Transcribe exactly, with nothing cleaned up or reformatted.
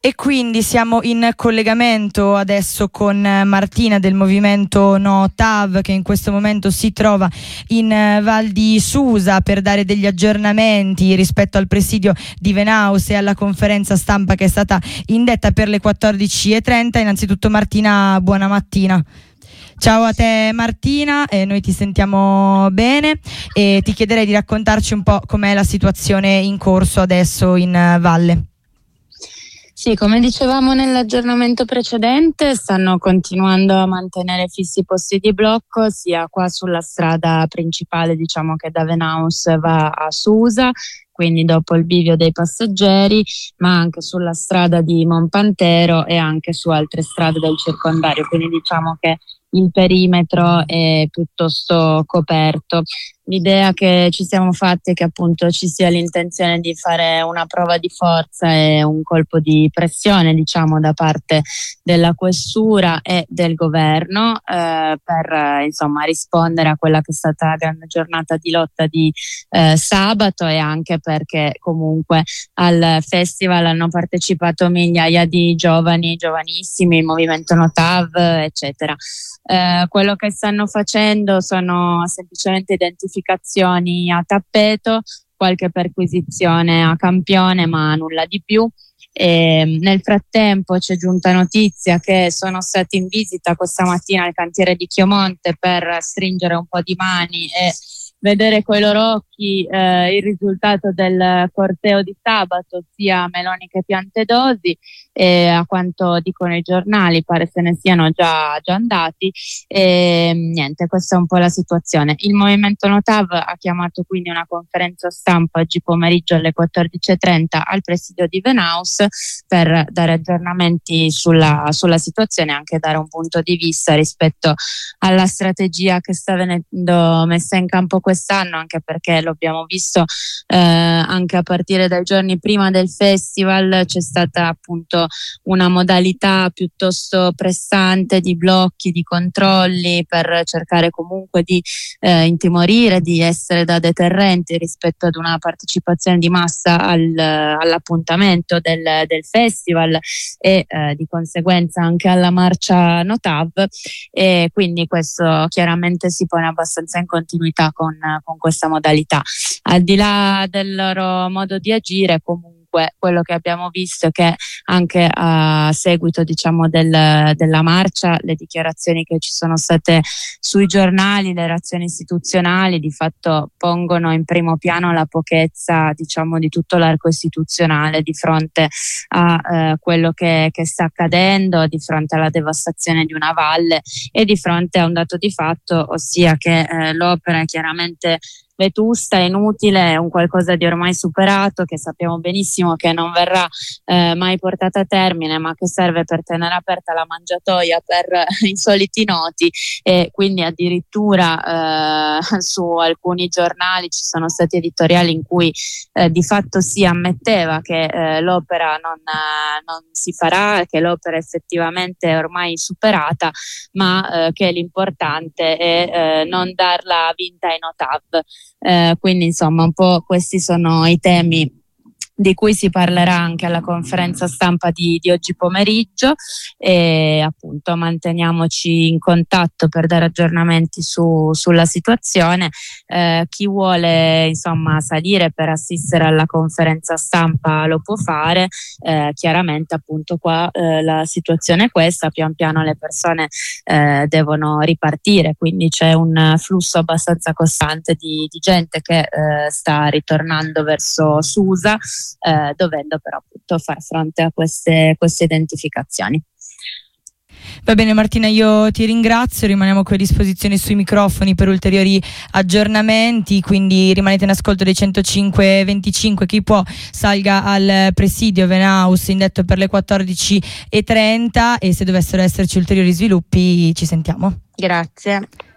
E quindi siamo in collegamento adesso con Martina del movimento No T A V, che in questo momento si trova in Val di Susa per dare degli aggiornamenti rispetto al presidio di Venaus e alla conferenza stampa che è stata indetta per le quattordici e trenta. Innanzitutto Martina, buona mattina. Ciao a te Martina, eh, noi ti sentiamo bene e ti chiederei di raccontarci un po' com'è la situazione in corso adesso in valle. Sì, come dicevamo nell'aggiornamento precedente, stanno continuando a mantenere fissi i posti di blocco sia qua sulla strada principale, diciamo, che da Venaus va a Susa, quindi dopo il bivio dei passeggeri, ma anche sulla strada di Monpantero e anche su altre strade del circondario, quindi diciamo che il perimetro è piuttosto coperto. L'idea che ci siamo fatti è che appunto ci sia l'intenzione di fare una prova di forza e un colpo di pressione, diciamo, da parte della questura e del governo eh, per eh, insomma rispondere a quella che è stata la grande giornata di lotta di eh, sabato, e anche perché comunque al festival hanno partecipato migliaia di giovani, giovanissimi, il movimento No T A V, eccetera. Eh, quello che stanno facendo sono semplicemente identificazioni a tappeto, qualche perquisizione a campione, ma nulla di più. E nel frattempo c'è giunta notizia che sono stati in visita questa mattina al cantiere di Chiomonte per stringere un po' di mani e vedere coi loro occhi eh, il risultato del corteo di sabato, sia Meloni che Piantedosi, e a quanto dicono i giornali pare se ne siano già, già andati. E niente, questa è un po' la situazione. Il movimento No T A V ha chiamato quindi una conferenza stampa oggi pomeriggio alle quattordici e trenta al presidio di Venaus per dare aggiornamenti sulla, sulla situazione e anche dare un punto di vista rispetto alla strategia che sta venendo messa in campo quest'anno, anche perché lo abbiamo visto eh, anche a partire dai giorni prima del festival. C'è stata appunto una modalità piuttosto pressante di blocchi, di controlli per cercare comunque di eh, intimorire, di essere da deterrenti rispetto ad una partecipazione di massa al, all'appuntamento del, del festival e eh, di conseguenza anche alla marcia No T A V, e quindi questo chiaramente si pone abbastanza in continuità con con questa modalità. Al di là del loro modo di agire, comunque quello che abbiamo visto è che anche a seguito, diciamo, del, della marcia, le dichiarazioni che ci sono state sui giornali, le reazioni istituzionali di fatto pongono in primo piano la pochezza, diciamo, di tutto l'arco istituzionale di fronte a eh, quello che, che sta accadendo, di fronte alla devastazione di una valle e di fronte a un dato di fatto, ossia che eh, l'opera è chiaramente vetusta, inutile, è un qualcosa di ormai superato, che sappiamo benissimo che non verrà eh, mai portata a termine, ma che serve per tenere aperta la mangiatoia per eh, i soliti noti. E quindi addirittura eh, su alcuni giornali ci sono stati editoriali in cui eh, di fatto si ammetteva che eh, l'opera non, eh, non si farà, che l'opera effettivamente è ormai superata, ma eh, che l'importante è eh, non darla vinta ai No T A V. Eh, quindi insomma un po' questi sono i temi di cui si parlerà anche alla conferenza stampa di, di oggi pomeriggio, e appunto manteniamoci in contatto per dare aggiornamenti su, sulla situazione. Eh, chi vuole insomma salire per assistere alla conferenza stampa lo può fare. Eh, chiaramente appunto qua eh, la situazione è questa, pian piano le persone eh, devono ripartire, quindi c'è un flusso abbastanza costante di, di gente che eh, sta ritornando verso Susa, Eh, dovendo però appunto far fronte a queste, queste identificazioni. Va bene Martina, io ti ringrazio, rimaniamo qui a disposizione sui microfoni per ulteriori aggiornamenti, quindi rimanete in ascolto dei centocinque venticinque. Chi può salga al presidio Venaus indetto per le quattordici e trenta, e se dovessero esserci ulteriori sviluppi ci sentiamo. Grazie.